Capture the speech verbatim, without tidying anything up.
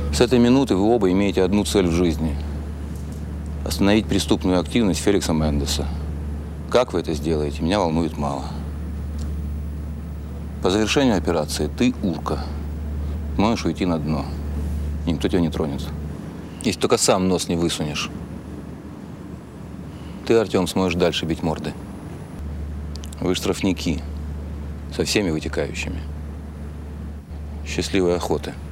С этой минуты вы оба имеете одну цель в жизни – остановить преступную активность Феликса Мендеса. Как вы это сделаете, меня волнует мало. По завершению операции ты, урка, можешь уйти на дно. И никто тебя не тронет. Если только сам нос не высунешь. Ты, Артем, сможешь дальше бить морды. Вы штрафники со всеми вытекающими. Счастливой охоты.